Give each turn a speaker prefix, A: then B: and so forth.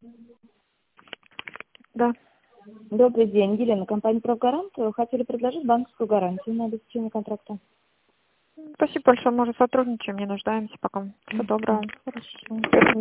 A: Да.
B: Добрый день, Елена, компания «Прогарант». Хотели предложить банковскую гарантию на обеспечение контракта.
A: Спасибо большое, мы уже сотрудничаем, не нуждаемся пока. Всего доброго.
B: Хорошо.